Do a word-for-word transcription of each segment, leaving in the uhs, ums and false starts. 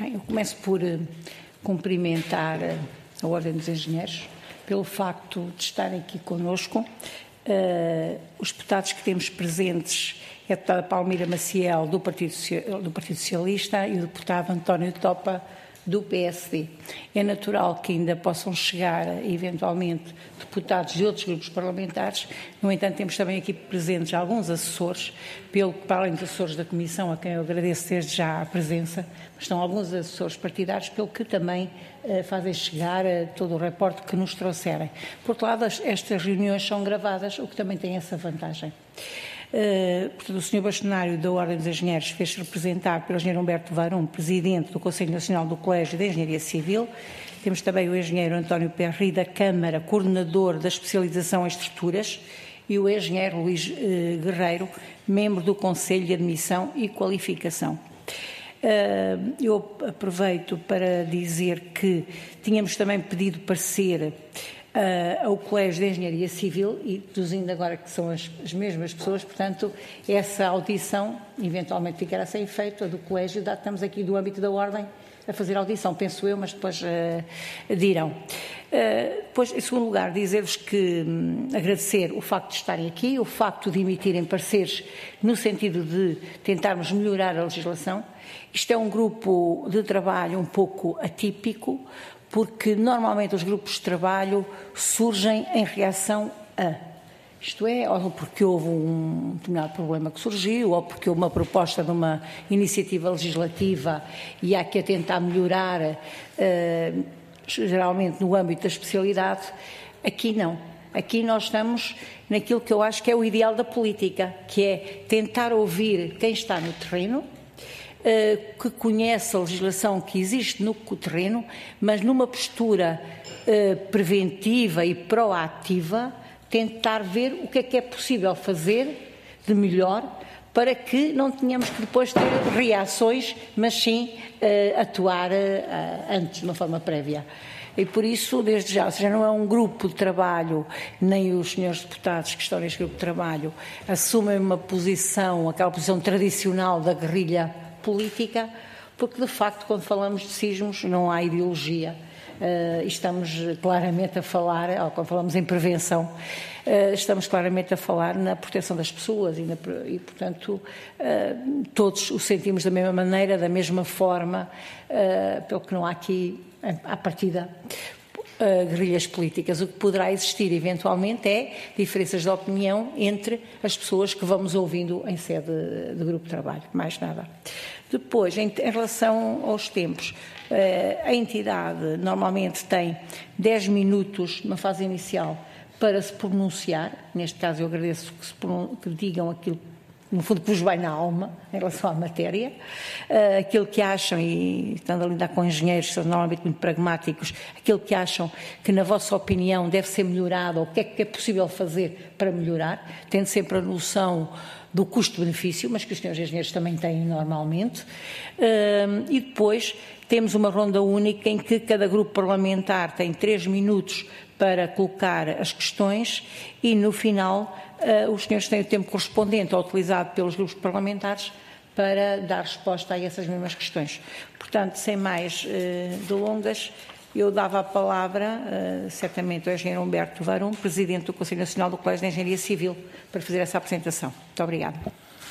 Bem, eu começo por uh, cumprimentar uh, a Ordem dos Engenheiros pelo facto de estarem aqui connosco. Uh, os deputados que temos presentes é a deputada Palmira Maciel, do Partido, do Partido Socialista, e o deputado António Topa, do P S D. É natural que ainda possam chegar, eventualmente, deputados de outros grupos parlamentares. No entanto, temos também aqui presentes alguns assessores, pelo que, para além dos assessores da Comissão, a quem eu agradeço desde já a presença, mas estão alguns assessores partidários, pelo que também eh, fazem chegar eh, todo o reporte que nos trouxerem. Por outro lado, estas reuniões são gravadas, o que também tem essa vantagem. Uh, portanto, o senhor Bastonário da Ordem dos Engenheiros fez-se representar pelo engenheiro Humberto Varão, presidente do Conselho Nacional do Colégio de Engenharia Civil. Temos também o engenheiro António Perry, da Câmara, coordenador da especialização em estruturas, e o engenheiro Luís uh, Guerreiro, membro do Conselho de Admissão e Qualificação. Uh, eu aproveito para dizer que tínhamos também pedido parecer Uh, ao Colégio de Engenharia Civil, e deduzindo agora que são as, as mesmas pessoas, portanto, essa audição eventualmente ficará sem efeito, a do Colégio, dado que estamos aqui do âmbito da Ordem a fazer a audição, penso eu, mas depois uh, dirão. Uh, depois, em segundo lugar, dizer-vos que um, agradecer o facto de estarem aqui, o facto de emitirem pareceres no sentido de tentarmos melhorar a legislação. Isto é um grupo de trabalho um pouco atípico, porque normalmente os grupos de trabalho surgem em reação a, isto é, ou porque houve um determinado problema que surgiu, ou porque houve uma proposta de uma iniciativa legislativa e há que a tentar melhorar, uh, geralmente no âmbito da especialidade. Aqui não. Aqui nós estamos naquilo que eu acho que é o ideal da política, que é tentar ouvir quem está no terreno, que conhece a legislação que existe no terreno, mas numa postura uh, preventiva e proativa, tentar ver o que é que é possível fazer de melhor para que não tenhamos que depois ter reações, mas sim uh, atuar uh, antes, de uma forma prévia. E por isso, desde já, ou seja, não é um grupo de trabalho, nem os senhores deputados que estão neste grupo de trabalho assumem uma posição, aquela posição tradicional da guerrilha política, porque de facto quando falamos de sismos não há ideologia, uh, estamos claramente a falar, ou quando falamos em prevenção, uh, estamos claramente a falar na proteção das pessoas e, na, e portanto uh, todos o sentimos da mesma maneira, da mesma forma, uh, pelo que não há aqui à partida Uh, guerrilhas políticas. O que poderá existir eventualmente é diferenças de opinião entre as pessoas que vamos ouvindo em sede de grupo de trabalho, mais nada. Depois, em, em relação aos tempos, uh, a entidade normalmente tem dez minutos na fase inicial para se pronunciar. Neste caso eu agradeço que, se que digam aquilo no fundo que vos vai na alma em relação à matéria, uh, aquilo que acham, e estando a lidar com engenheiros que são normalmente muito pragmáticos, aquilo que acham que na vossa opinião deve ser melhorado, ou o que é que é possível fazer para melhorar, tendo sempre a noção do custo-benefício, mas que os senhores engenheiros também têm normalmente, uh, e depois temos uma ronda única em que cada grupo parlamentar tem três minutos para colocar as questões e no final Uh, os senhores têm o tempo correspondente ao utilizado pelos grupos parlamentares para dar resposta a essas mesmas questões. Portanto, sem mais uh, delongas, eu dava a palavra, uh, certamente, ao engenheiro Humberto Varão, presidente do Conselho Nacional do Colégio de Engenharia Civil, para fazer essa apresentação. Muito obrigada.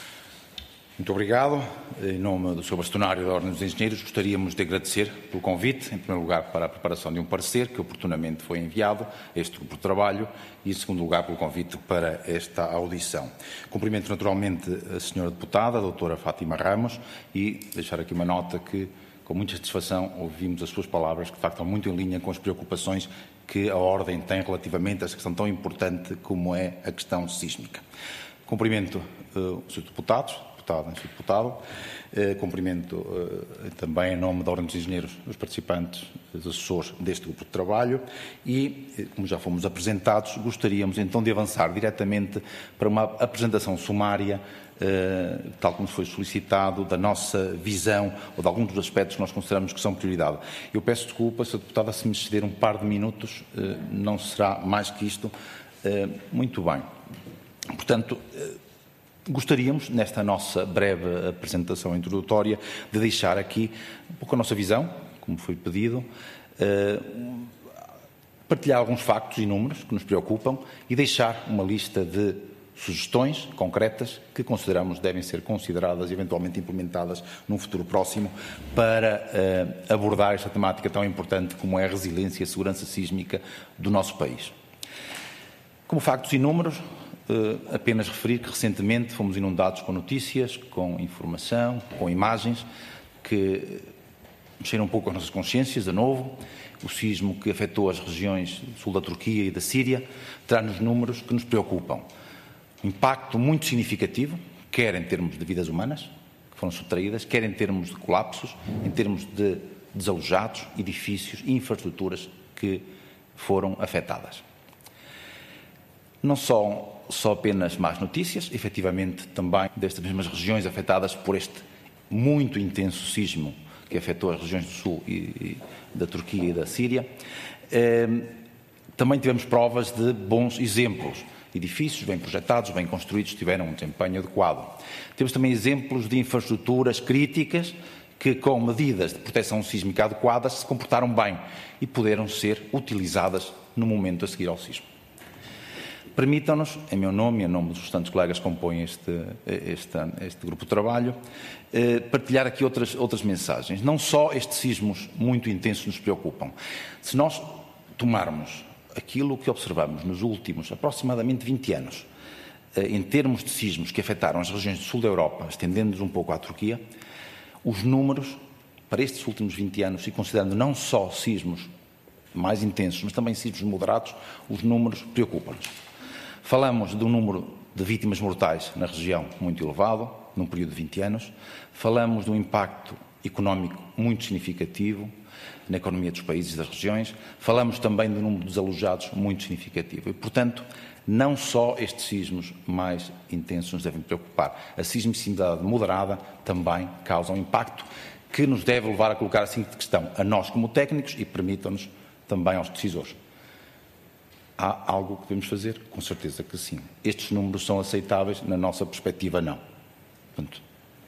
Muito obrigado. Em nome do senhor Bastonário da Ordem dos Engenheiros, gostaríamos de agradecer pelo convite, em primeiro lugar, para a preparação de um parecer que oportunamente foi enviado a este grupo de trabalho e, em segundo lugar, pelo convite para esta audição. Cumprimento naturalmente a senhora deputada, a doutora Fátima Ramos, e deixar aqui uma nota que, com muita satisfação, ouvimos as suas palavras, que de facto estão muito em linha com as preocupações que a Ordem tem relativamente a esta questão tão importante como é a questão sísmica. Cumprimento uh, os seus deputados, deputado, senhor deputado. Eh, cumprimento eh, também em nome da Ordem dos Engenheiros os participantes, os assessores deste grupo de trabalho e, eh, como já fomos apresentados, gostaríamos então de avançar diretamente para uma apresentação sumária, eh, tal como foi solicitado, da nossa visão ou de alguns dos aspectos que nós consideramos que são prioridade. Eu peço desculpa, senhor deputado, se me ceder um par de minutos, eh, não será mais que isto. Eh, muito bem. Portanto, eh, gostaríamos, nesta nossa breve apresentação introdutória, de deixar aqui um pouco a nossa visão, como foi pedido, uh, partilhar alguns factos e números que nos preocupam e deixar uma lista de sugestões concretas que consideramos devem ser consideradas e eventualmente implementadas num futuro próximo para uh, abordar esta temática tão importante como é a resiliência e a segurança sísmica do nosso país. Como factos e números, uh, apenas referir que recentemente fomos inundados com notícias, com informação, com imagens que mexeram um pouco as nossas consciências, de novo. O sismo que afetou as regiões do sul da Turquia e da Síria traz-nos números que nos preocupam. Um impacto muito significativo, quer em termos de vidas humanas, que foram subtraídas, quer em termos de colapsos, em termos de desalojados, edifícios e infraestruturas que foram afetadas. Não só, só apenas más notícias, efetivamente também destas mesmas regiões afetadas por este muito intenso sismo que afetou as regiões do sul e, e da Turquia e da Síria. Eh, também tivemos provas de bons exemplos. Edifícios bem projetados, bem construídos, tiveram um desempenho adequado. Temos também exemplos de infraestruturas críticas que, com medidas de proteção sísmica adequadas, se comportaram bem e puderam ser utilizadas no momento a seguir ao sismo. Permitam-nos, em meu nome e em nome dos restantes colegas que compõem este, este, este grupo de trabalho, eh, partilhar aqui outras, outras mensagens. Não só estes sismos muito intensos nos preocupam. Se nós tomarmos aquilo que observamos nos últimos aproximadamente vinte anos, eh, em termos de sismos que afetaram as regiões do sul da Europa, estendendo-nos um pouco à Turquia, os números para estes últimos vinte anos, e considerando não só sismos mais intensos, mas também sismos moderados, os números preocupam-nos. Falamos de um número de vítimas mortais na região muito elevado, num período de vinte anos. Falamos de um impacto económico muito significativo na economia dos países e das regiões. Falamos também de um número de desalojados muito significativo. E, portanto, não só estes sismos mais intensos nos devem preocupar. A sismicidade moderada também causa um impacto que nos deve levar a colocar a seguinte questão, a nós como técnicos e permitam-nos também aos decisores. Há algo que devemos fazer? Com certeza que sim. Estes números são aceitáveis? Na nossa perspectiva, não. Portanto,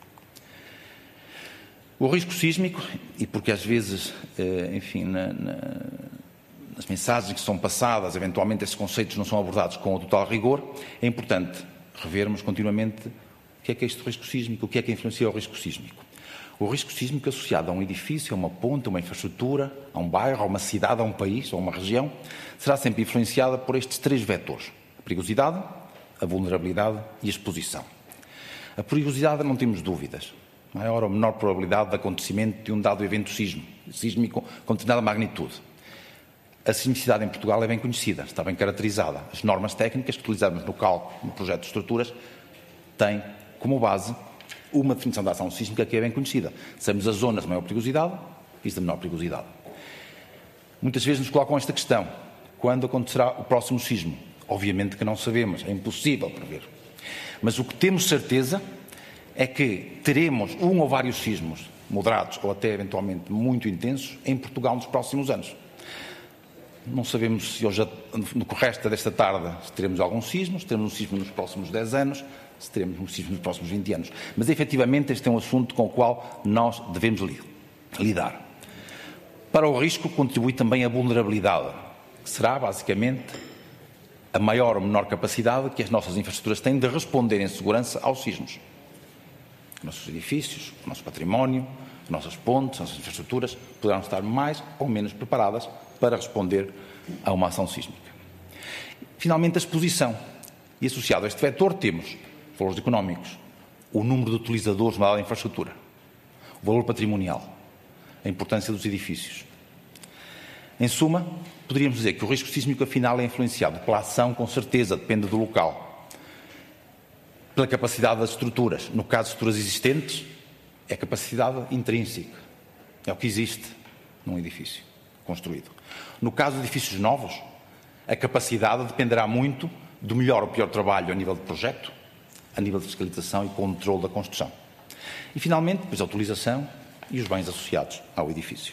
o risco sísmico, e porque às vezes, enfim, na, na, nas mensagens que são passadas, eventualmente esses conceitos não são abordados com o total rigor, é importante revermos continuamente o que é que é este risco sísmico, o que é que influencia o risco sísmico. O risco sísmico associado a um edifício, a uma ponte, a uma infraestrutura, a um bairro, a uma cidade, a um país, a uma região, será sempre influenciada por estes três vetores: a perigosidade, a vulnerabilidade e a exposição. A perigosidade não temos dúvidas. Maior ou menor probabilidade de acontecimento de um dado evento sísmico, sísmico com determinada magnitude. A sismicidade em Portugal é bem conhecida, está bem caracterizada. As normas técnicas que utilizamos no cálculo, no projeto de estruturas, têm como base uma definição da ação sísmica que é bem conhecida. Sabemos as zonas de maior perigosidade e as de menor perigosidade. Muitas vezes nos colocam esta questão: quando acontecerá o próximo sismo? Obviamente que não sabemos, é impossível prever. Mas o que temos certeza é que teremos um ou vários sismos moderados ou até eventualmente muito intensos em Portugal nos próximos anos. Não sabemos se hoje, no resto desta tarde, se teremos algum sismo, se teremos um sismo nos próximos dez anos, se teremos um sismo nos próximos vinte anos. Mas, efetivamente, este é um assunto com o qual nós devemos lidar. Para o risco contribui também a vulnerabilidade, que será, basicamente, a maior ou menor capacidade que as nossas infraestruturas têm de responder em segurança aos sismos. Os nossos edifícios, o nosso património, as nossas pontes, as nossas infraestruturas poderão estar mais ou menos preparadas para responder a uma ação sísmica. Finalmente, a exposição. E associado a este vetor temos valores económicos, o número de utilizadores de uma dada infraestrutura, o valor patrimonial, a importância dos edifícios. Em suma, poderíamos dizer que o risco sísmico afinal é influenciado pela ação, com certeza, depende do local, pela capacidade das estruturas. No caso de estruturas existentes, é a capacidade intrínseca, é o que existe num edifício construído. No caso de edifícios novos, a capacidade dependerá muito do melhor ou pior trabalho a nível de projeto, a nível de fiscalização e controle da construção. E, finalmente, depois a utilização e os bens associados ao edifício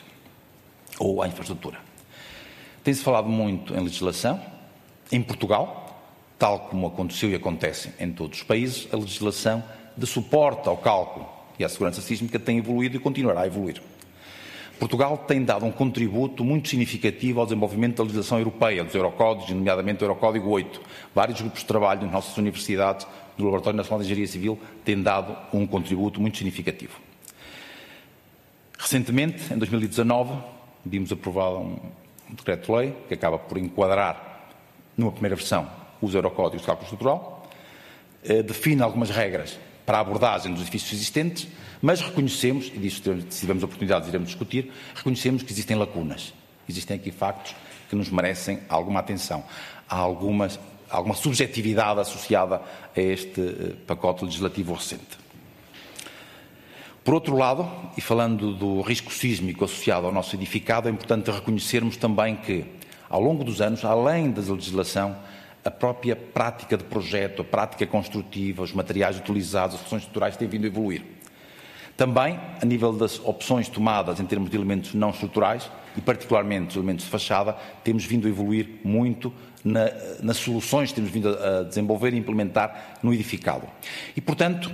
ou à infraestrutura. Tem-se falado muito em legislação. Em Portugal, tal como aconteceu e acontece em todos os países, a legislação de suporte ao cálculo e à segurança sísmica tem evoluído e continuará a evoluir. Portugal tem dado um contributo muito significativo ao desenvolvimento da legislação europeia, dos Eurocódigos, nomeadamente o Eurocódigo oito. Vários grupos de trabalho nas nossas universidades, do Laboratório Nacional de Engenharia Civil, têm dado um contributo muito significativo. Recentemente, em dois mil e dezanove, vimos aprovado um decreto-lei que acaba por enquadrar, numa primeira versão, os Eurocódigos de cálculo estrutural, define algumas regras para a abordagem dos edifícios existentes, mas reconhecemos, e disso se tivermos oportunidade iremos discutir, reconhecemos que existem lacunas. Existem aqui factos que nos merecem alguma atenção. Há algumas, alguma subjetividade associada a este pacote legislativo recente. Por outro lado, e falando do risco sísmico associado ao nosso edificado, é importante reconhecermos também que, ao longo dos anos, além da legislação, a própria prática de projeto, a prática construtiva, os materiais utilizados, as soluções estruturais têm vindo a evoluir. Também, a nível das opções tomadas em termos de elementos não estruturais, e particularmente os elementos de fachada, temos vindo a evoluir muito na, nas soluções que temos vindo a desenvolver e implementar no edificado. E, portanto,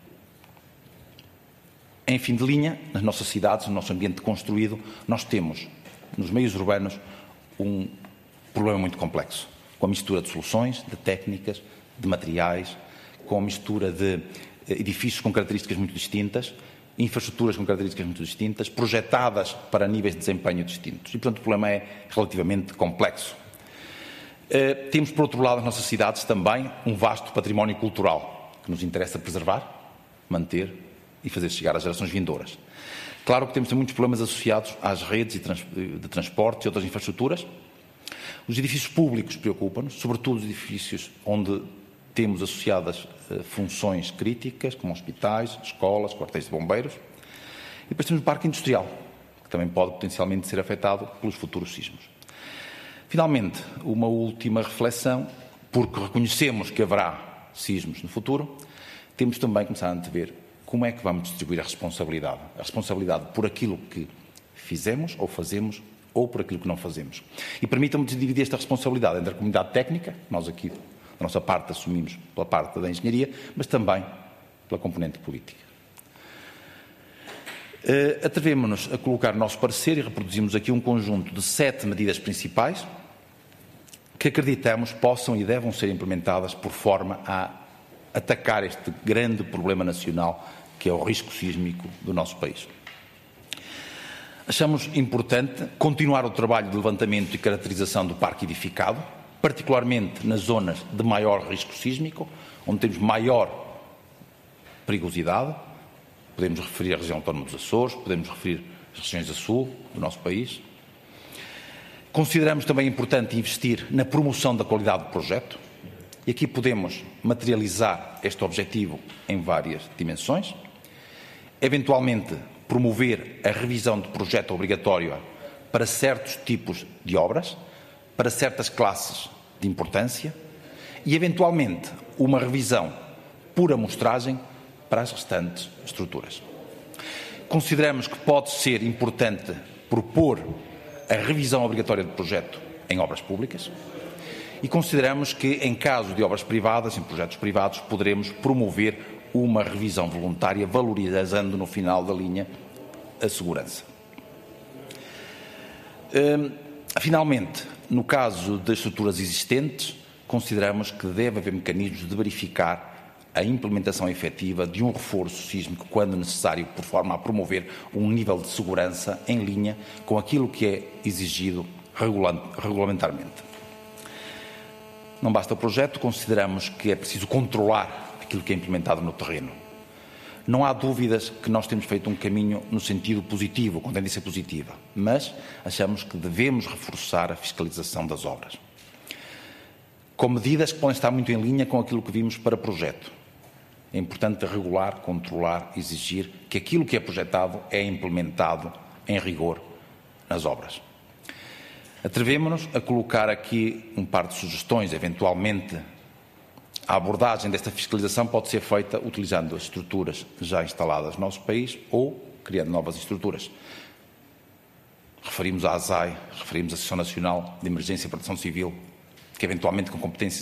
em fim de linha, nas nossas cidades, no nosso ambiente construído, nós temos, nos meios urbanos, um problema muito complexo, com a mistura de soluções, de técnicas, de materiais, com a mistura de edifícios com características muito distintas, infraestruturas com características muito distintas, projetadas para níveis de desempenho distintos. E, portanto, o problema é relativamente complexo. Uh, temos, por outro lado, nas nossas cidades também um vasto património cultural que nos interessa preservar, manter e fazer chegar às gerações vindouras. Claro que temos muitos problemas associados às redes de transporte e outras infraestruturas. Os edifícios públicos preocupam-nos, sobretudo os edifícios onde temos associadas uh, funções críticas, como hospitais, escolas, quartéis de bombeiros. E depois temos o parque industrial, que também pode potencialmente ser afetado pelos futuros sismos. Finalmente, uma última reflexão, porque reconhecemos que haverá sismos no futuro, temos também começar a antever como é que vamos distribuir a responsabilidade. A responsabilidade por aquilo que fizemos ou fazemos ou por aquilo que não fazemos. E permitam-me dividir esta responsabilidade entre a comunidade técnica, nós aqui, da nossa parte, assumimos pela parte da engenharia, mas também pela componente política. Uh, Atrevemos-nos a colocar o nosso parecer e reproduzimos aqui um conjunto de sete medidas principais que acreditamos possam e devam ser implementadas por forma a atacar este grande problema nacional que é o risco sísmico do nosso país. Achamos importante continuar o trabalho de levantamento e caracterização do parque edificado, particularmente nas zonas de maior risco sísmico, onde temos maior perigosidade. Podemos referir a região autónoma dos Açores, podemos referir as regiões a sul do nosso país. Consideramos também importante investir na promoção da qualidade do projeto, e aqui podemos materializar este objetivo em várias dimensões. Eventualmente, promover a revisão de projeto obrigatório para certos tipos de obras, para certas classes de importância e, eventualmente, uma revisão por amostragem para as restantes estruturas. Consideramos que pode ser importante propor a revisão obrigatória de projeto em obras públicas e consideramos que, em caso de obras privadas, em projetos privados, poderemos promover uma revisão voluntária, valorizando no final da linha a segurança. Hum, finalmente, no caso das estruturas existentes, consideramos que deve haver mecanismos de verificar a implementação efetiva de um reforço sísmico quando necessário, por forma a promover um nível de segurança em linha com aquilo que é exigido regulamentarmente. Não basta o projeto, consideramos que é preciso controlar aquilo que é implementado no terreno. Não há dúvidas que nós temos feito um caminho no sentido positivo, com tendência positiva, mas achamos que devemos reforçar a fiscalização das obras, com medidas que podem estar muito em linha com aquilo que vimos para projeto. É importante regular, controlar, exigir que aquilo que é projetado é implementado em rigor nas obras. Atrevemos-nos a colocar aqui um par de sugestões, eventualmente. A abordagem desta fiscalização pode ser feita utilizando as estruturas já instaladas no nosso país ou criando novas estruturas. Referimos à ASAI, referimos à Associação Nacional de Emergência e Proteção Civil, que eventualmente com competências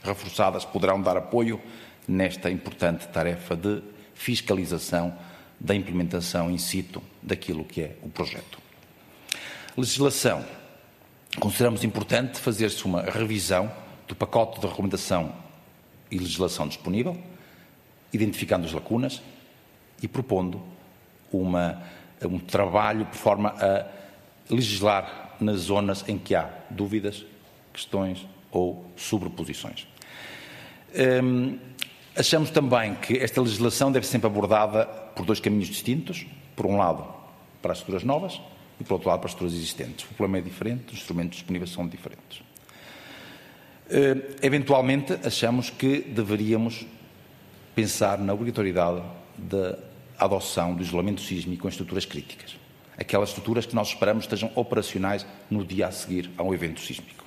reforçadas poderão dar apoio nesta importante tarefa de fiscalização da implementação in situ daquilo que é o projeto. Legislação. Consideramos importante fazer-se uma revisão do pacote de regulamentação e legislação disponível, identificando as lacunas e propondo uma, um trabalho por forma a legislar nas zonas em que há dúvidas, questões ou sobreposições. Hum, achamos também que esta legislação deve ser sempre abordada por dois caminhos distintos. Por um lado, para as estruturas novas e, por outro lado, para as estruturas existentes. O problema é diferente, os instrumentos disponíveis são diferentes. Hum, eventualmente, achamos que deveríamos pensar na obrigatoriedade da adoção do isolamento sísmico em estruturas críticas. Aquelas estruturas que nós esperamos estejam operacionais no dia a seguir a um evento sísmico.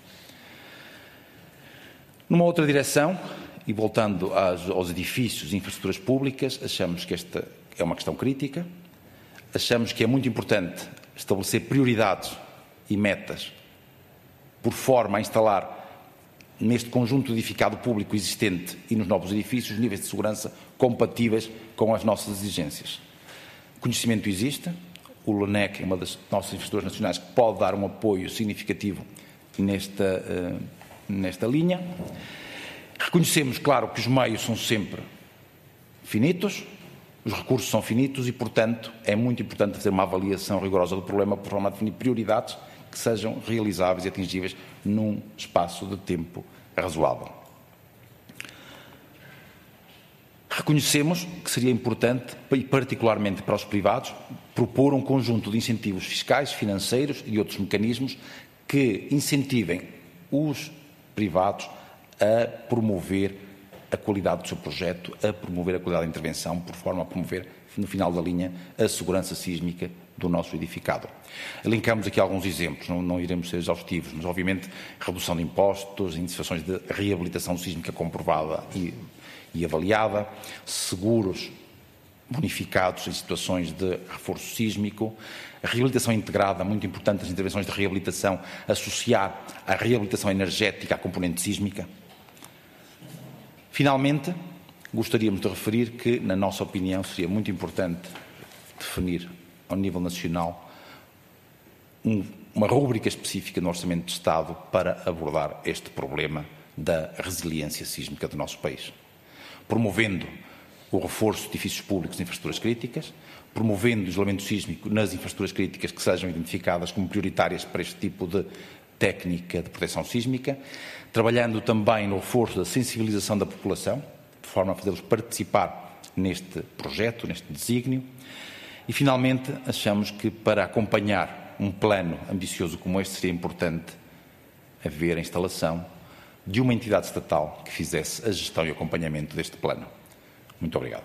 Numa outra direção, e voltando aos, aos edifícios e infraestruturas públicas, achamos que esta é uma questão crítica, achamos que é muito importante estabelecer prioridades e metas por forma a instalar neste conjunto edificado público existente e nos novos edifícios níveis de segurança compatíveis com as nossas exigências. O conhecimento existe, o LANEC é uma das nossas infraestruturas nacionais que pode dar um apoio significativo nesta, uh, nesta linha. Reconhecemos, claro, que os meios são sempre finitos, os recursos são finitos e, portanto, é muito importante fazer uma avaliação rigorosa do problema por forma a definir prioridades que sejam realizáveis e atingíveis num espaço de tempo razoável. Reconhecemos que seria importante, e particularmente para os privados, propor um conjunto de incentivos fiscais, financeiros e outros mecanismos que incentivem os privados a promover a qualidade do seu projeto, a promover a qualidade da intervenção, por forma a promover, no final da linha, a segurança sísmica do nosso edificado. Elencamos aqui alguns exemplos, não, não iremos ser exaustivos, mas obviamente redução de impostos, em situações de reabilitação sísmica comprovada e, e avaliada, seguros bonificados em situações de reforço sísmico, a reabilitação integrada, muito importante as intervenções de reabilitação, associar a reabilitação energética à componente sísmica. Finalmente, gostaríamos de referir que, na nossa opinião, seria muito importante definir ao nível nacional um, uma rúbrica específica no Orçamento de Estado para abordar este problema da resiliência sísmica do nosso país, promovendo o reforço de edifícios públicos e infraestruturas críticas, promovendo o isolamento sísmico nas infraestruturas críticas que sejam identificadas como prioritárias para este tipo de técnica de proteção sísmica, trabalhando também no reforço da sensibilização da população, de forma a fazê-los participar neste projeto, neste desígnio. E, finalmente, achamos que para acompanhar um plano ambicioso como este seria importante haver a instalação de uma entidade estatal que fizesse a gestão e acompanhamento deste plano. Muito obrigado.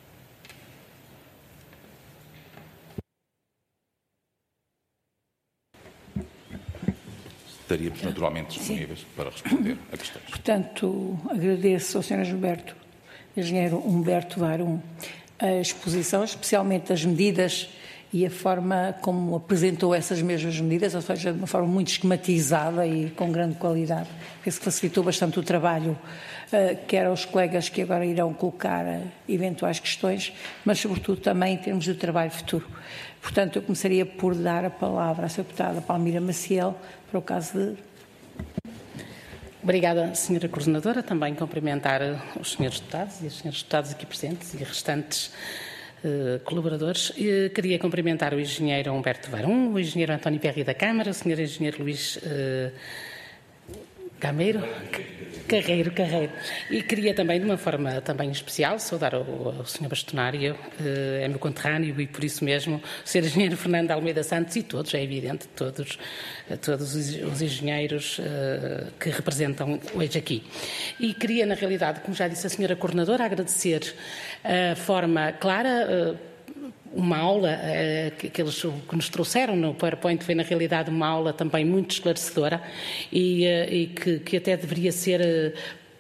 Estaríamos naturalmente disponíveis Sim. para responder a questões. Portanto, agradeço ao senhor Gilberto, engenheiro Humberto Varum, a exposição, especialmente as medidas e a forma como apresentou essas mesmas medidas, ou seja, de uma forma muito esquematizada e com grande qualidade. Penso que facilitou bastante o trabalho, quer aos colegas que agora irão colocar eventuais questões, mas sobretudo também em termos de trabalho futuro. Portanto, eu começaria por dar a palavra à senhora deputada Palmira Maciel, para o caso de... Obrigada, senhora Coordenadora. Também cumprimentar os senhores deputados e os senhores deputados aqui presentes e restantes uh, colaboradores. Uh, queria cumprimentar o engenheiro Humberto Varum, o engenheiro António Perry da Câmara, o senhor engenheiro Luís uh, Gameiro, Carreiro, Carreiro. E queria também, de uma forma também especial, saudar o, o senhor bastonário, uh, é meu conterrâneo e por isso mesmo o senhor engenheiro Fernando Almeida Santos e todos, é evidente, todos, todos os engenheiros uh, que representam hoje aqui. E queria, na realidade, como já disse a senhora Coordenadora, agradecer a forma clara, uh, uma aula uh, que, que eles que nos trouxeram no PowerPoint foi, na realidade, uma aula também muito esclarecedora e, uh, e que, que até deveria ser uh,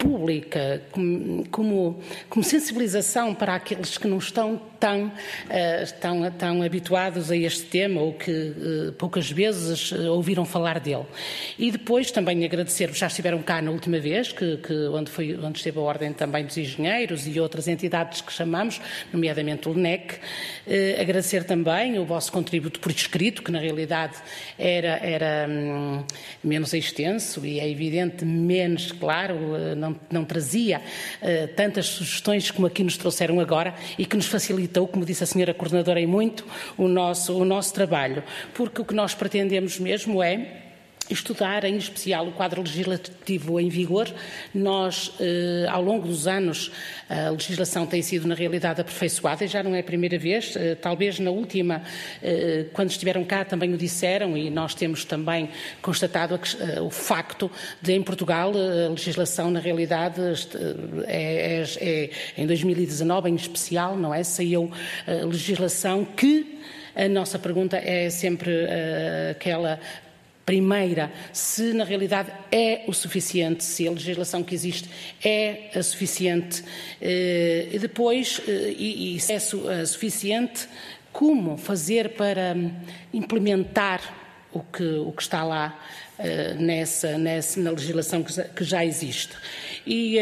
pública, como, como, como sensibilização para aqueles que não estão tão, uh, tão, tão habituados a este tema ou que uh, poucas vezes uh, ouviram falar dele. E depois também agradecer-vos, já estiveram cá na última vez, que, que, onde, foi, onde esteve a Ordem também dos Engenheiros e outras entidades que chamamos, nomeadamente o L N E C, uh, agradecer também o vosso contributo por escrito, que na realidade era, era hum, menos extenso e é evidente menos claro, uh, não, não trazia uh, tantas sugestões como aqui nos trouxeram agora e que nos facilitou, como disse a senhora Coordenadora, em muito o nosso, o nosso trabalho, porque o que nós pretendemos mesmo é estudar, em especial, o quadro legislativo em vigor. Nós, eh, ao longo dos anos, a legislação tem sido, na realidade, aperfeiçoada e já não é a primeira vez. Eh, talvez na última, eh, quando estiveram cá, também o disseram e nós temos também constatado a, eh, o facto de, em Portugal, a legislação, na realidade, é, é, é, em dois mil e dezanove, em especial, não é? Saiu a legislação que, a nossa pergunta é sempre uh, aquela primeira, se na realidade é o suficiente, se a legislação que existe é a suficiente, e depois, e, e se é suficiente, como fazer para implementar o que, o que está lá nessa, nessa, na legislação que já existe. E,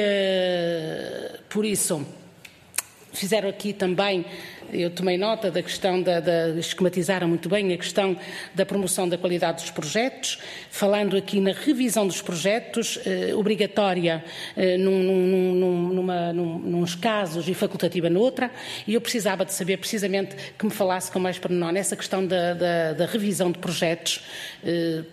por isso, fizeram aqui também, eu tomei nota da questão, da, da, esquematizaram muito bem a questão da promoção da qualidade dos projetos, falando aqui na revisão dos projetos, eh, obrigatória eh, num, num, numa, num, nos casos e facultativa noutra, e eu precisava de saber precisamente que me falasse com mais pormenor nessa questão da, da, da revisão de projetos, eh,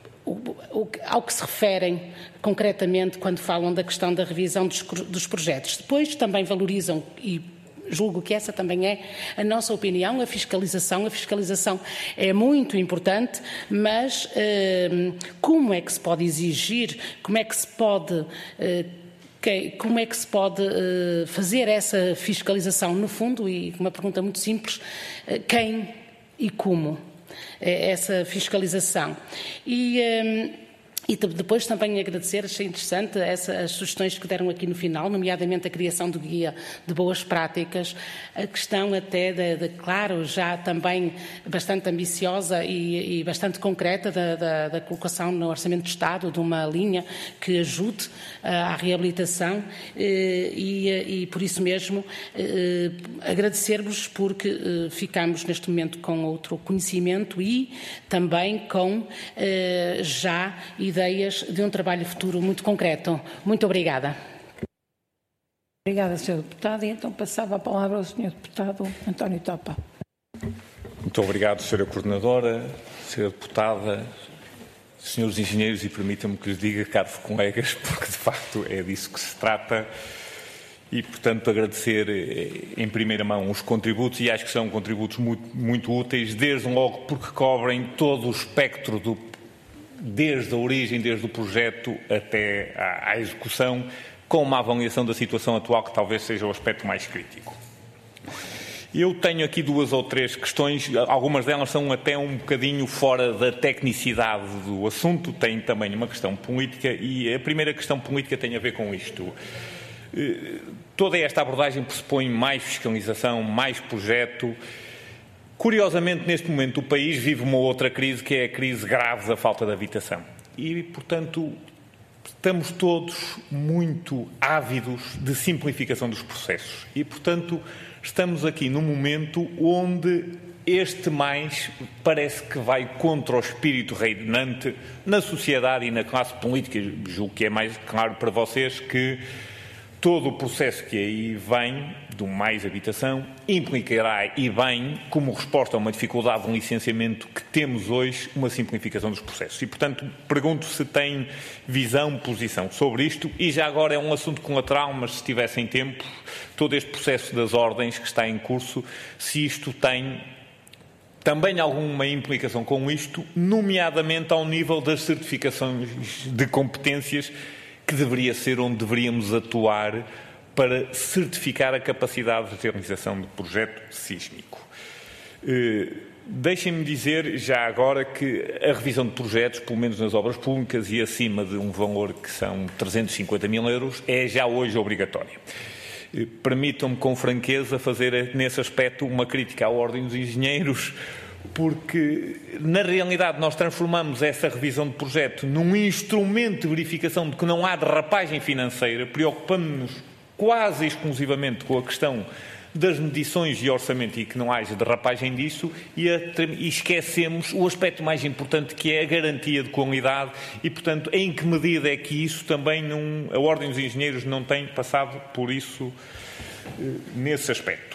ao que se referem concretamente quando falam da questão da revisão dos, dos projetos. Depois também valorizam, e julgo que essa também é a nossa opinião, a fiscalização. A fiscalização é muito importante, mas eh, como é que se pode exigir, como é que se pode... Eh, Como é que se pode uh, fazer essa fiscalização, no fundo, e uma pergunta muito simples, uh, quem e como essa fiscalização? E, um, e depois também agradecer, achei interessante essa, as sugestões que deram aqui no final, nomeadamente a criação do guia de boas práticas, a questão até, de, de, claro, já também bastante ambiciosa e, e bastante concreta da, da, da colocação no Orçamento de Estado de uma linha que ajude uh, à reabilitação e, e, e por isso mesmo uh, agradecer-vos porque uh, ficamos neste momento com outro conhecimento e também com uh, já ideias de um trabalho futuro muito concreto. Muito obrigada. Obrigada, senhor Deputado. E então passava a palavra ao senhor Deputado António Topa. Muito obrigado, senhora Coordenadora, senhora Deputada, senhores engenheiros, e permitam-me que lhes diga, caros colegas, porque de facto é disso que se trata, e portanto agradecer em primeira mão os contributos, e acho que são contributos muito, muito úteis, desde logo porque cobrem todo o espectro do desde a origem, desde o projeto até à, à execução, com uma avaliação da situação atual que talvez seja o aspecto mais crítico. Eu tenho aqui duas ou três questões, algumas delas são até um bocadinho fora da tecnicidade do assunto, tem também uma questão política, e a primeira questão política tem a ver com isto. Toda esta abordagem pressupõe mais fiscalização, mais projeto. Curiosamente, neste momento, o país vive uma outra crise, que é a crise grave da falta de habitação. E, portanto, estamos todos muito ávidos de simplificação dos processos. E, portanto, estamos aqui num momento onde este mais parece que vai contra o espírito reinante na sociedade e na classe política. Julgo que é mais claro para vocês que todo o processo que aí vem, do mais habitação, implicará, e bem, como resposta a uma dificuldade de licenciamento que temos hoje, uma simplificação dos processos. E, portanto, pergunto se tem visão, posição sobre isto, e já agora é um assunto colateral, mas se tivessem tempo, todo este processo das ordens que está em curso, se isto tem também alguma implicação com isto, nomeadamente ao nível das certificações de competências, que deveria ser onde deveríamos atuar para certificar a capacidade de realização de projeto sísmico. Deixem-me dizer já agora que a revisão de projetos, pelo menos nas obras públicas e acima de um valor que são trezentos e cinquenta mil euros, é já hoje obrigatória. Permitam-me com franqueza fazer nesse aspecto uma crítica à Ordem dos Engenheiros, porque na realidade nós transformamos essa revisão de projeto num instrumento de verificação de que não há derrapagem financeira, preocupamos-nos quase exclusivamente com a questão das medições e orçamento e que não haja derrapagem disso, e, a, e esquecemos o aspecto mais importante, que é a garantia de qualidade e, portanto, em que medida é que isso também não, a Ordem dos Engenheiros não tem passado por isso nesse aspecto.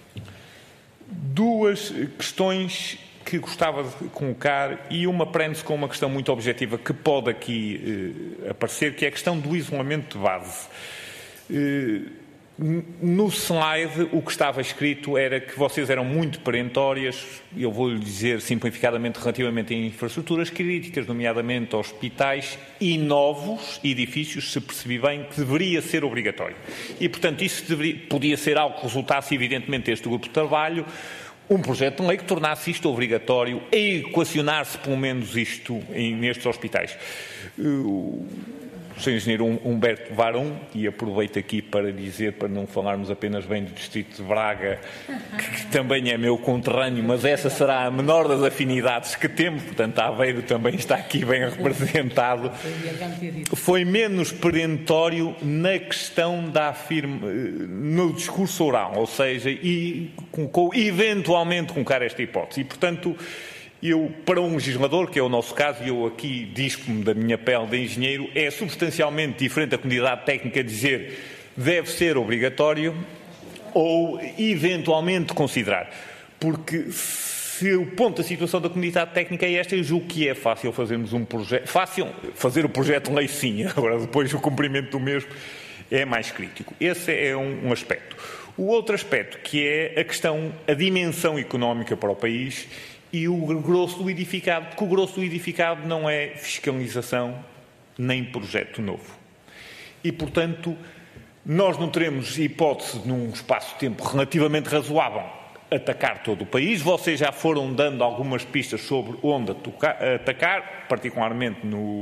Duas questões que gostava de colocar, e uma prende-se com uma questão muito objetiva que pode aqui eh, aparecer, que é a questão do isolamento de base. Eh, No slide, o que estava escrito era que vocês eram muito perentórias, eu vou-lhe dizer simplificadamente, relativamente a infraestruturas críticas, nomeadamente hospitais e novos edifícios, se percebi bem, que deveria ser obrigatório. E, portanto, isso deveria, podia ser algo que resultasse, evidentemente, deste grupo de trabalho, um projeto de lei que tornasse isto obrigatório e equacionar-se, pelo menos, isto em, nestes hospitais. Uh, O senhor Engenheiro Humberto Varão, e aproveito aqui para dizer, para não falarmos apenas bem do Distrito de Braga, que, que também é meu conterrâneo, mas essa será a menor das afinidades que temos, portanto Aveiro também está aqui bem representado, foi menos perentório na questão da afirma, no discurso oral, ou seja, e colocou eventualmente colocar esta hipótese, e portanto eu, para um legislador, que é o nosso caso, e eu aqui dispo-me da minha pele de engenheiro, é substancialmente diferente a comunidade técnica dizer deve ser obrigatório ou eventualmente considerar. Porque se o ponto da situação da comunidade técnica é esta, eu julgo que é fácil fazermos um projeto, fácil fazer o projeto de lei sim, agora depois o cumprimento do mesmo é mais crítico. Esse é um, um aspecto. O outro aspecto, que é a questão, a dimensão económica para o país e o grosso do edificado, porque o grosso do edificado não é fiscalização nem projeto novo. E, portanto, nós não teremos hipótese, num espaço de tempo relativamente razoável, atacar todo o país. Vocês já foram dando algumas pistas sobre onde atacar, particularmente no,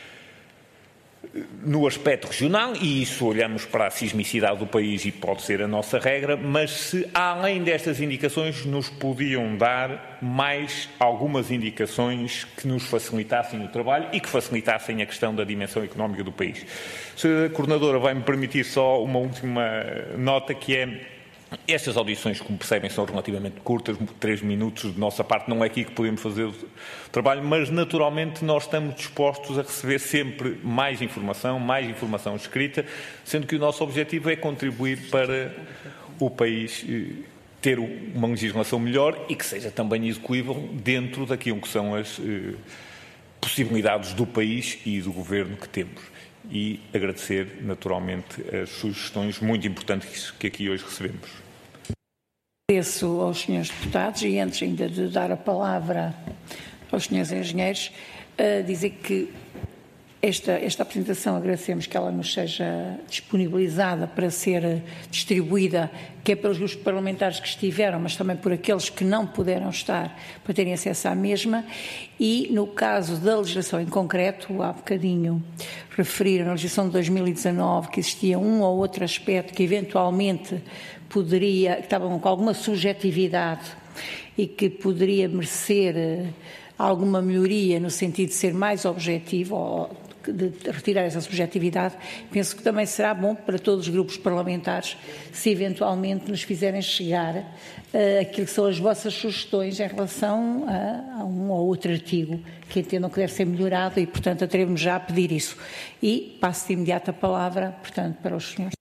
no aspecto regional, e isso olhamos para a sismicidade do país e pode ser a nossa regra, mas se além destas indicações nos podiam dar mais algumas indicações que nos facilitassem o trabalho e que facilitassem a questão da dimensão económica do país. senhora Coordenadora, vai-me permitir só uma última nota, que é: estas audições, como percebem, são relativamente curtas, três minutos de nossa parte, não é aqui que podemos fazer o trabalho, mas naturalmente nós estamos dispostos a receber sempre mais informação, mais informação escrita, sendo que o nosso objetivo é contribuir para o país ter uma legislação melhor e que seja também execuível dentro daquilo que são as eh, possibilidades do país e do Governo que temos. E agradecer, naturalmente, as sugestões muito importantes que aqui hoje recebemos. Agradeço aos senhores deputados e, antes ainda de dar a palavra aos senhores engenheiros, a dizer que esta, esta apresentação, agradecemos que ela nos seja disponibilizada para ser distribuída, quer pelos grupos parlamentares que estiveram, mas também por aqueles que não puderam estar, para terem acesso à mesma. E, no caso da legislação em concreto, há bocadinho referiram na legislação de dois mil e dezanove que existia um ou outro aspecto que eventualmente poderia, que estavam com alguma subjetividade e que poderia merecer alguma melhoria no sentido de ser mais objetivo ou de retirar essa subjetividade. Penso que também será bom para todos os grupos parlamentares se eventualmente nos fizerem chegar uh, aquilo que são as vossas sugestões em relação a, a um ou outro artigo que entendam que deve ser melhorado e, portanto, atrevo-me já a pedir isso. E passo de imediato a palavra, portanto, para os senhores.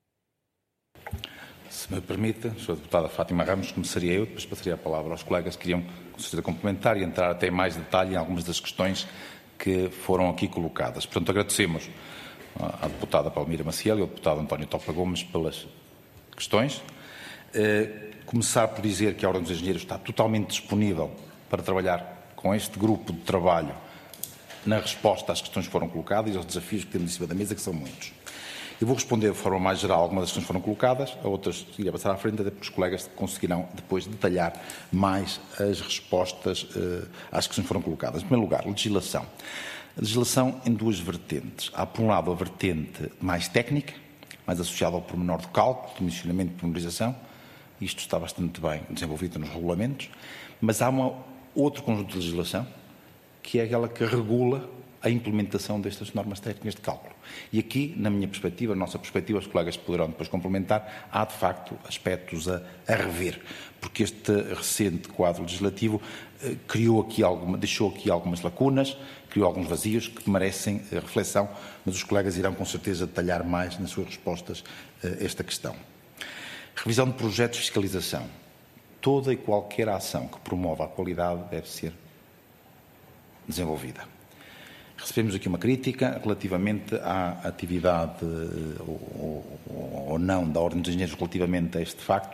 Se me permite, a senhora Deputada Fátima Ramos, começaria eu, depois passaria a palavra aos colegas que queriam, com certeza, complementar e entrar até em mais detalhe em algumas das questões que foram aqui colocadas. Portanto, agradecemos à deputada Palmira Maciel e ao deputado António Topa Gomes pelas questões. Começar por dizer que a Ordem dos Engenheiros está totalmente disponível para trabalhar com este grupo de trabalho na resposta às questões que foram colocadas e aos desafios que temos em cima da mesa, que são muitos. Eu vou responder de forma mais geral a algumas das questões que foram colocadas, a outras irei passar à frente, até porque os colegas conseguirão depois detalhar mais as respostas uh, às questões que foram colocadas. Em primeiro lugar, legislação. A legislação em duas vertentes. Há, por um lado, a vertente mais técnica, mais associada ao pormenor do cálculo, do dimensionamento e memorização. Isto está bastante bem desenvolvido nos regulamentos. Mas há uma, outro conjunto de legislação, que é aquela que regula a implementação destas normas técnicas de cálculo. E aqui, na minha perspectiva, na nossa perspectiva, os colegas poderão depois complementar, há de facto aspectos a, a rever, porque este recente quadro legislativo eh, criou aqui alguma, deixou aqui algumas lacunas, criou alguns vazios que merecem eh, reflexão, mas os colegas irão com certeza detalhar mais nas suas respostas eh, esta questão. Revisão de projetos de fiscalização. Toda e qualquer ação que promova a qualidade deve ser desenvolvida. Recebemos aqui uma crítica relativamente à atividade ou, ou, ou não da Ordem dos Engenheiros relativamente a este facto.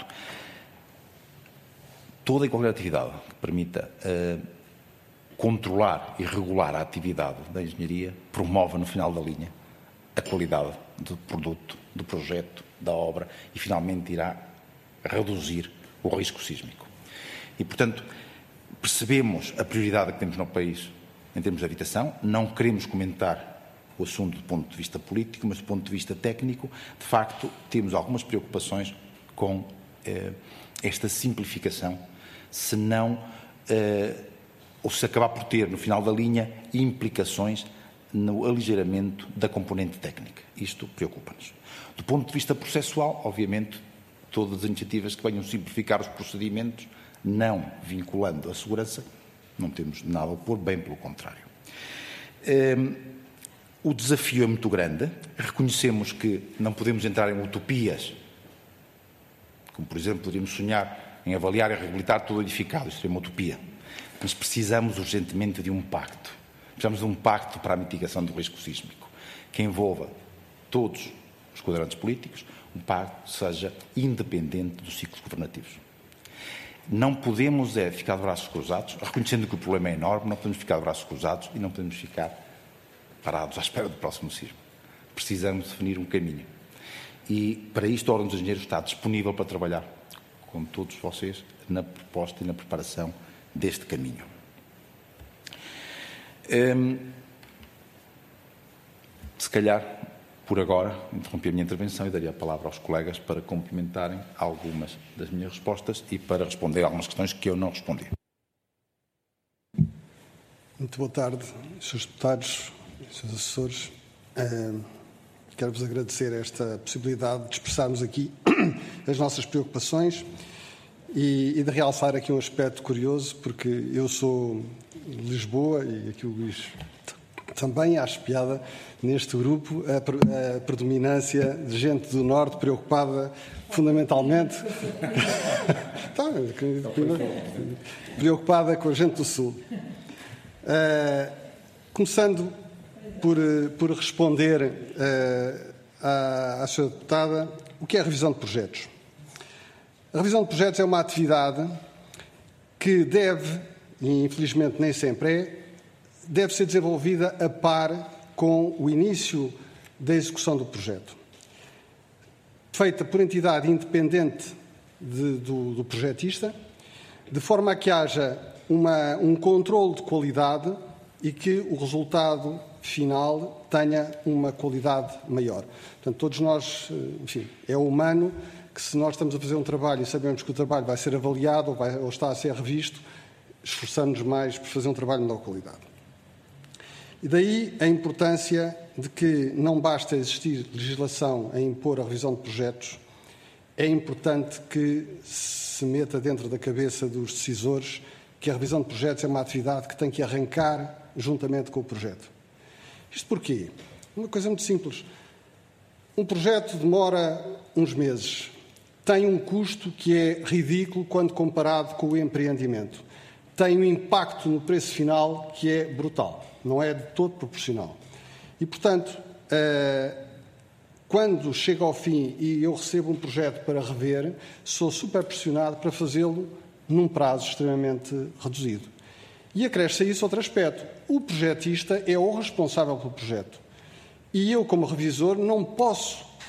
Toda e qualquer atividade que permita uh, controlar e regular a atividade da engenharia promove no final da linha a qualidade do produto, do projeto, da obra e finalmente irá reduzir o risco sísmico. E, portanto, percebemos a prioridade que temos no país em termos de habitação, não queremos comentar o assunto do ponto de vista político, mas do ponto de vista técnico, de facto, temos algumas preocupações com eh, esta simplificação, se não, eh, ou se acabar por ter, no final da linha, implicações no aligeiramento da componente técnica. Isto preocupa-nos. Do ponto de vista processual, obviamente, todas as iniciativas que venham simplificar os procedimentos, não vinculando a segurança, não temos nada a opor, bem pelo contrário. Um, o desafio é muito grande. Reconhecemos que não podemos entrar em utopias, como, por exemplo, poderíamos sonhar em avaliar e reabilitar todo o edificado. Isso seria uma utopia. Mas precisamos urgentemente de um pacto. Precisamos de um pacto para a mitigação do risco sísmico, que envolva todos os quadrantes políticos, um pacto que seja independente dos ciclos governativos. Não podemos é ficar de braços cruzados, reconhecendo que o problema é enorme, não podemos ficar de braços cruzados e não podemos ficar parados à espera do próximo sismo. Precisamos definir um caminho. E, para isto, a Ordem dos Engenheiros está disponível para trabalhar com todos vocês na proposta e na preparação deste caminho. Hum, se calhar, por agora, interrompi a minha intervenção e daria a palavra aos colegas para complementarem algumas das minhas respostas e para responder a algumas questões que eu não respondi. Muito boa tarde, senhores deputados, senhores assessores. Uh, Quero-vos agradecer esta possibilidade de expressarmos aqui as nossas preocupações e, e de realçar aqui um aspecto curioso, porque eu sou de Lisboa e aqui o Luís também acho piada neste grupo a, a predominância de gente do Norte preocupada fundamentalmente preocupada com a gente do Sul. Uh, começando por, por responder uh, à, à senhora deputada, o que é a revisão de projetos? A revisão de projetos é uma atividade que deve, e infelizmente nem sempre é, deve ser desenvolvida a par com o início da execução do projeto. Feita por entidade independente de, do, do projetista, de forma a que haja uma, um controle de qualidade e que o resultado final tenha uma qualidade maior. Portanto, todos nós, enfim, é humano que se nós estamos a fazer um trabalho e sabemos que o trabalho vai ser avaliado ou, vai, ou está a ser revisto, esforçamos-nos mais por fazer um trabalho de maior qualidade. E daí a importância de que não basta existir legislação a impor a revisão de projetos, é importante que se meta dentro da cabeça dos decisores que a revisão de projetos é uma atividade que tem que arrancar juntamente com o projeto. Isto porquê? Uma coisa muito simples. Um projeto demora uns meses, tem um custo que é ridículo quando comparado com o empreendimento. Tem um impacto no preço final que é brutal, não é de todo proporcional. E, portanto, quando chega ao fim e eu recebo um projeto para rever, sou super pressionado para fazê-lo num prazo extremamente reduzido. E acresce a isso outro aspecto. O projetista é o responsável pelo projeto. E eu, como revisor, não posso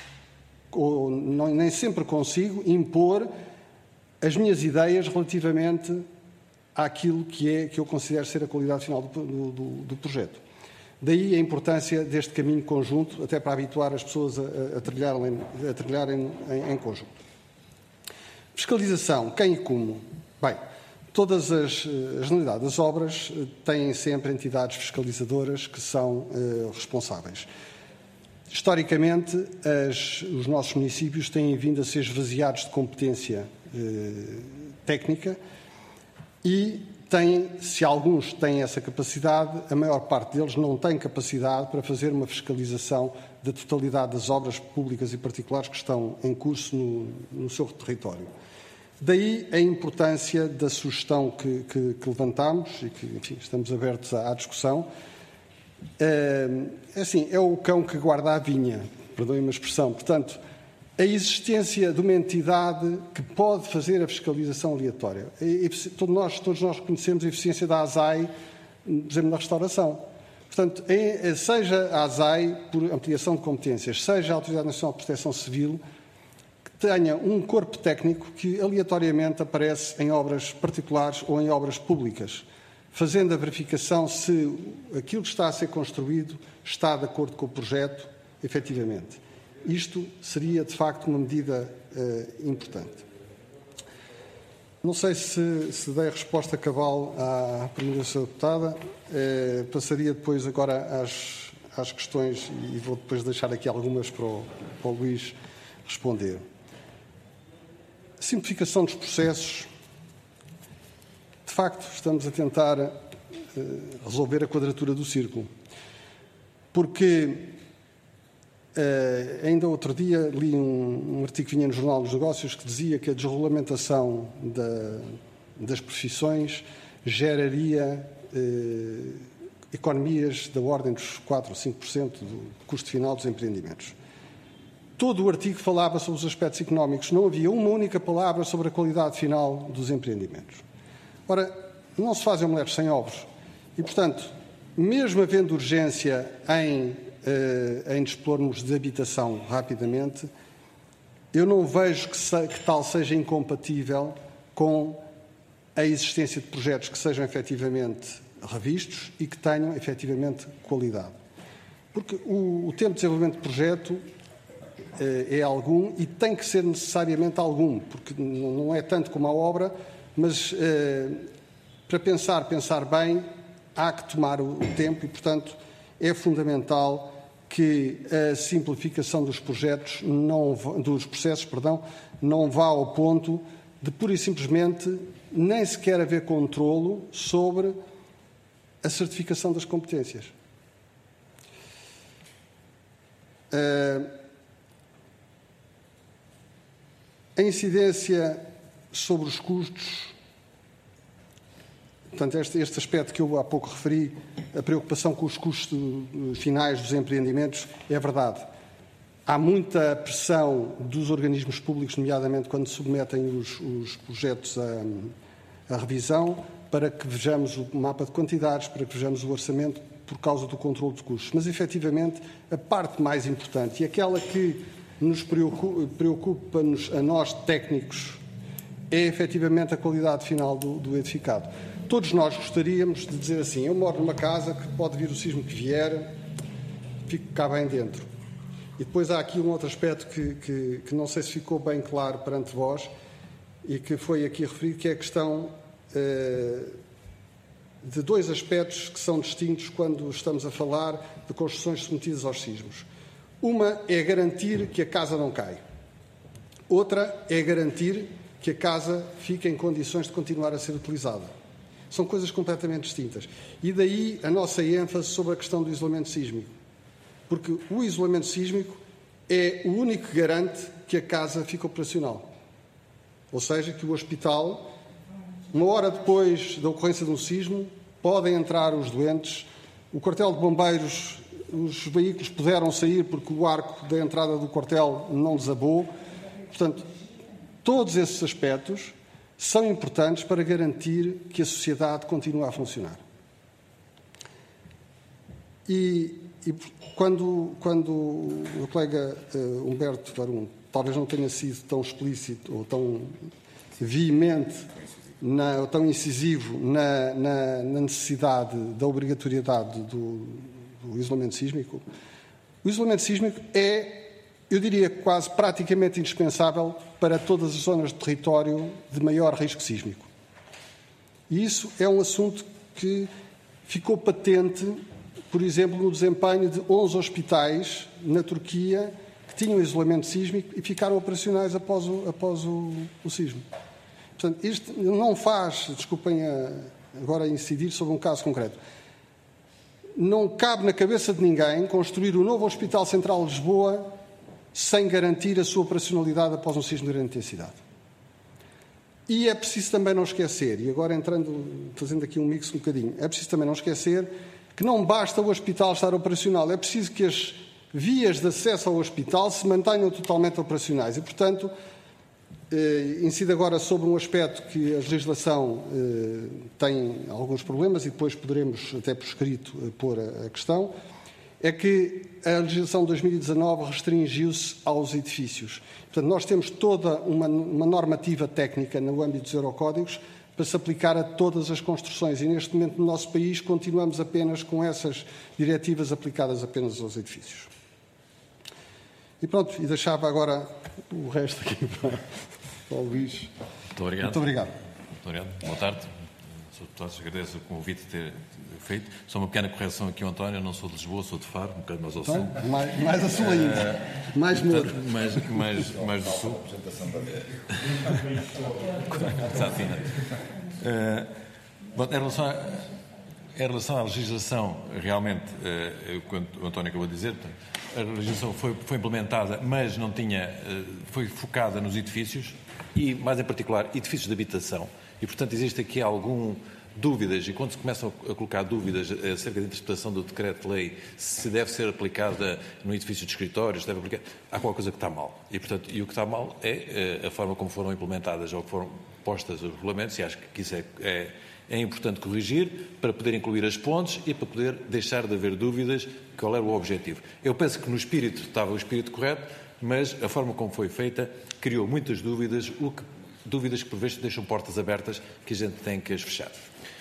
ou não, nem sempre consigo impor as minhas ideias relativamente àquilo que, é, que eu considero ser a qualidade final do, do, do projeto. Daí a importância deste caminho conjunto, até para habituar as pessoas a, a trilharem, a trilharem em, em conjunto. Fiscalização, quem e como? Bem, todas as, a generalidade das obras têm sempre entidades fiscalizadoras que são eh, responsáveis. Historicamente, as, os nossos municípios têm vindo a ser esvaziados de competência eh, técnica e têm, se alguns têm essa capacidade, a maior parte deles não tem capacidade para fazer uma fiscalização da totalidade das obras públicas e particulares que estão em curso no, no seu território. Daí a importância da sugestão que, que, que levantámos e que, enfim, estamos abertos à, à discussão. É, assim, é o cão que guarda a vinha, perdoem-me a expressão. Portanto, a existência de uma entidade que pode fazer a fiscalização aleatória. E, todos, nós, todos nós conhecemos a eficiência da A S A I, por exemplo, na restauração. Portanto, é, seja a A S A I por ampliação de competências, seja a Autoridade Nacional de Proteção Civil, tenha um corpo técnico que aleatoriamente aparece em obras particulares ou em obras públicas, fazendo a verificação se aquilo que está a ser construído está de acordo com o projeto, efetivamente. Isto seria, de facto, uma medida uh, importante. Não sei se, se dei a resposta cabal à pergunta da senhora deputada. Uh, passaria depois agora às, às questões e vou depois deixar aqui algumas para o, para o Luís responder. Simplificação dos processos. De facto, estamos a tentar uh, resolver a quadratura do círculo. Porque uh, ainda outro dia li um, um artigo que vinha no Jornal dos Negócios que dizia que a desregulamentação da, das profissões geraria uh, economias da ordem dos quatro ou cinco por cento do custo final dos empreendimentos. Todo o artigo falava sobre os aspectos económicos, não havia uma única palavra sobre a qualidade final dos empreendimentos. Ora, não se fazem omeletes sem ovos. E, portanto, mesmo havendo urgência em, eh, em dispormos de habitação rapidamente, eu não vejo que, se, que tal seja incompatível com a existência de projetos que sejam efetivamente revistos e que tenham efetivamente qualidade. Porque o, o tempo de desenvolvimento de projeto é algum e tem que ser necessariamente algum, porque não é tanto como a obra, mas eh, para pensar, pensar bem, há que tomar o tempo e, portanto, é fundamental que a simplificação dos projetos, não, dos processos, perdão, não vá ao ponto de, pura e simplesmente, nem sequer haver controlo sobre a certificação das competências. Uh, A incidência sobre os custos, portanto, este, este aspecto que eu há pouco referi, a preocupação com os custos finais dos empreendimentos, é verdade. Há muita pressão dos organismos públicos, nomeadamente quando submetem os, os projetos à, à revisão, para que vejamos o mapa de quantidades, para que vejamos o orçamento, por causa do controle de custos. Mas, efetivamente, a parte mais importante e aquela que nos preocupa-nos a nós técnicos é efetivamente a qualidade final do, do edificado. Todos nós gostaríamos de dizer assim: eu moro numa casa que pode vir o sismo que vier, fico cá bem dentro. E depois há aqui um outro aspecto que, que, que não sei se ficou bem claro perante vós e que foi aqui referido, que é a questão eh, de dois aspectos que são distintos quando estamos a falar de construções submetidas aos sismos. Uma é garantir que a casa não cai. Outra é garantir que a casa fique em condições de continuar a ser utilizada. São coisas completamente distintas. E daí a nossa ênfase sobre a questão do isolamento sísmico. Porque o isolamento sísmico é o único que garante que a casa fique operacional. Ou seja, que o hospital, uma hora depois da ocorrência de um sismo, podem entrar os doentes, o quartel de bombeiros, os veículos puderam sair porque o arco da entrada do quartel não desabou. Portanto, todos esses aspectos são importantes para garantir que a sociedade continue a funcionar. E, e quando, quando o colega uh, Humberto Varum talvez não tenha sido tão explícito ou tão veemente, na, ou tão incisivo na, na, na necessidade da obrigatoriedade do, do isolamento sísmico. O isolamento sísmico é, eu diria, quase praticamente indispensável para todas as zonas de território de maior risco sísmico. E isso é um assunto que ficou patente, por exemplo, no desempenho de onze hospitais na Turquia que tinham isolamento sísmico e ficaram operacionais após o, após o, o sismo. Portanto, isto não faz, desculpem agora incidir sobre um caso concreto, não cabe na cabeça de ninguém construir o novo Hospital Central de Lisboa sem garantir a sua operacionalidade após um sismo de grande intensidade. E é preciso também não esquecer, e agora entrando, fazendo aqui um mix um bocadinho, é preciso também não esquecer que não basta o hospital estar operacional, é preciso que as vias de acesso ao hospital se mantenham totalmente operacionais. E, portanto, eh, incido agora sobre um aspecto que a legislação eh, tem alguns problemas e depois poderemos, até por escrito, eh, pôr a, a questão, é que a legislação de dois mil e dezanove restringiu-se aos edifícios. Portanto, nós temos toda uma, uma normativa técnica no âmbito dos Eurocódigos para se aplicar a todas as construções e, neste momento, no nosso país, continuamos apenas com essas diretivas aplicadas apenas aos edifícios. E pronto, e deixava agora o resto aqui para, para o Luís. Muito obrigado. Muito obrigado. Muito obrigado. Boa tarde. Sou deputado, agradeço o convite de ter feito. Só uma pequena correção aqui, António, eu não sou de Lisboa, sou de Faro, um bocadinho mais ao sul. Então, mais, mais a sul ainda. Uh, mais Moro. Mais, mais, mais do sul. uh, bom, em, relação a, em relação à legislação, realmente, uh, quando o António acabou de dizer, a legislação foi, foi implementada, mas não tinha, uh, foi focada nos edifícios e, mais em particular, edifícios de habitação. E, portanto, existe aqui algum dúvidas, e quando se começam a colocar dúvidas acerca da interpretação do decreto-lei, se deve ser aplicada no edifício de escritórios, deve aplicar, há qualquer coisa que está mal. E, portanto, e o que está mal é a forma como foram implementadas ou que foram postas os regulamentos, e acho que isso é, é, é importante corrigir para poder incluir as pontes e para poder deixar de haver dúvidas qual era o objetivo. Eu penso que no espírito estava o espírito correto, mas a forma como foi feita criou muitas dúvidas, o que dúvidas que, por vezes, deixam portas abertas que a gente tem que as fechar.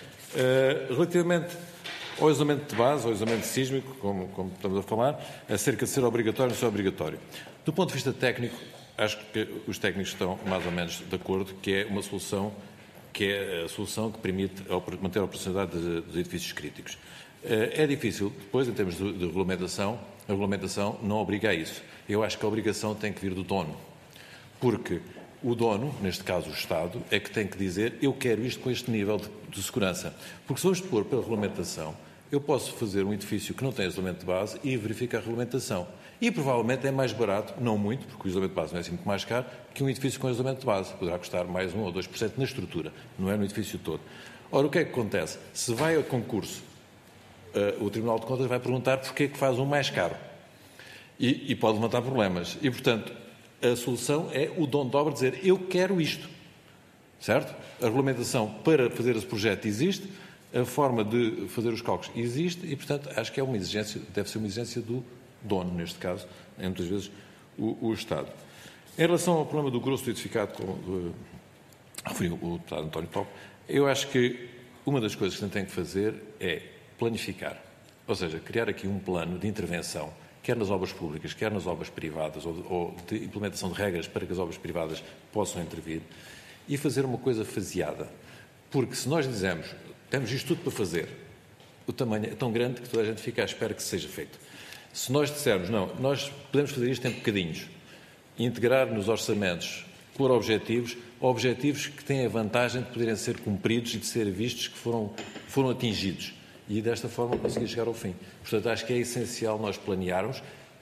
Uh, relativamente ao isolamento de base, ao isolamento sísmico, como, como estamos a falar, acerca de ser obrigatório ou não ser obrigatório. Do ponto de vista técnico, acho que os técnicos estão mais ou menos de acordo que é uma solução que é a solução que permite manter a operacionalidade dos edifícios críticos. Uh, é difícil, depois, em termos de, de regulamentação, a regulamentação não obriga a isso. Eu acho que a obrigação tem que vir do dono, porque o dono, neste caso o Estado, é que tem que dizer eu quero isto com este nível de, de segurança. Porque se vamos pôr pela regulamentação, eu posso fazer um edifício que não tem isolamento de base e verificar a regulamentação. E provavelmente é mais barato, não muito, porque o isolamento de base não é assim muito mais caro, que um edifício com isolamento de base. Poderá custar mais um ou dois por cento na estrutura, não é no edifício todo. Ora, o que é que acontece? Se vai a concurso, uh, o Tribunal de Contas vai perguntar porque é que faz um mais caro. E, e pode levantar problemas. E, portanto, a solução é o dono de obra dizer eu quero isto, certo? A regulamentação para fazer esse projeto existe, a forma de fazer os cálculos existe e, portanto, acho que é uma exigência, deve ser uma exigência do dono, neste caso, é muitas vezes o, o Estado. Em relação ao problema do grosso do edificado, como referiu o deputado António Top, eu acho que uma das coisas que a gente tem que fazer é planificar, ou seja, criar aqui um plano de intervenção, quer nas obras públicas, quer nas obras privadas, ou, ou de implementação de regras para que as obras privadas possam intervir, e fazer uma coisa faseada. Porque se nós dizemos, temos isto tudo para fazer, o tamanho é tão grande que toda a gente fica à espera que seja feito. Se nós dissermos, não, nós podemos fazer isto em bocadinhos, integrar nos orçamentos por objetivos, objetivos que têm a vantagem de poderem ser cumpridos e de ser vistos que foram, foram atingidos. E desta forma conseguir chegar ao fim. Portanto, acho que é essencial nós planearmos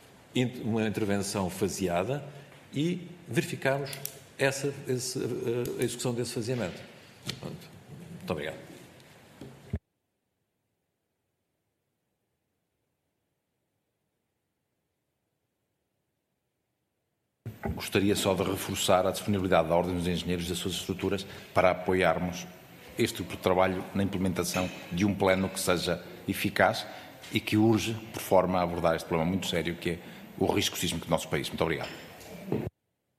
uma intervenção faseada e verificarmos essa, esse, a execução desse faseamento. Muito obrigado. Gostaria só de reforçar a disponibilidade da Ordem dos Engenheiros e das suas estruturas para apoiarmos este tipo de trabalho na implementação de um plano que seja eficaz e que urge, por forma a abordar este problema muito sério que é o risco sísmico do nosso país. Muito obrigado.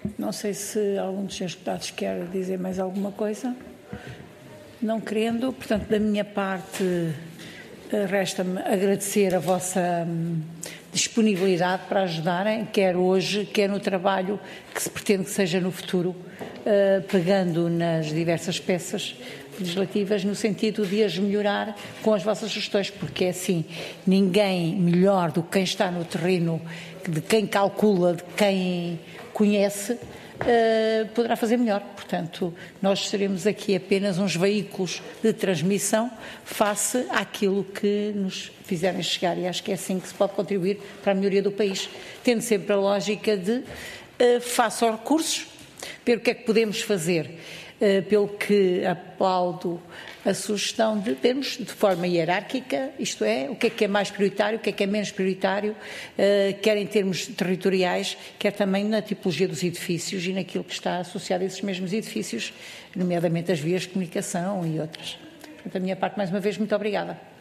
Não sei se algum dos senhores deputados quer dizer mais alguma coisa. Não querendo, portanto, da minha parte, resta-me agradecer a vossa disponibilidade para ajudarem, quer hoje, quer no trabalho que se pretende que seja no futuro, pegando nas diversas peças legislativas no sentido de as melhorar com as vossas sugestões, porque é assim, ninguém melhor do que quem está no terreno, de quem calcula, de quem conhece, Uh, poderá fazer melhor. Portanto, nós seremos aqui apenas uns veículos de transmissão face àquilo que nos fizerem chegar, e acho que é assim que se pode contribuir para a melhoria do país, tendo sempre a lógica de, uh, face aos recursos, ver o que é que podemos fazer, uh, pelo que aplaudo a sugestão de termos de forma hierárquica, isto é, o que é que é mais prioritário, o que é que é menos prioritário, quer em termos territoriais, quer também na tipologia dos edifícios e naquilo que está associado a esses mesmos edifícios, nomeadamente as vias de comunicação e outras. Portanto, da minha parte, mais uma vez, muito obrigada.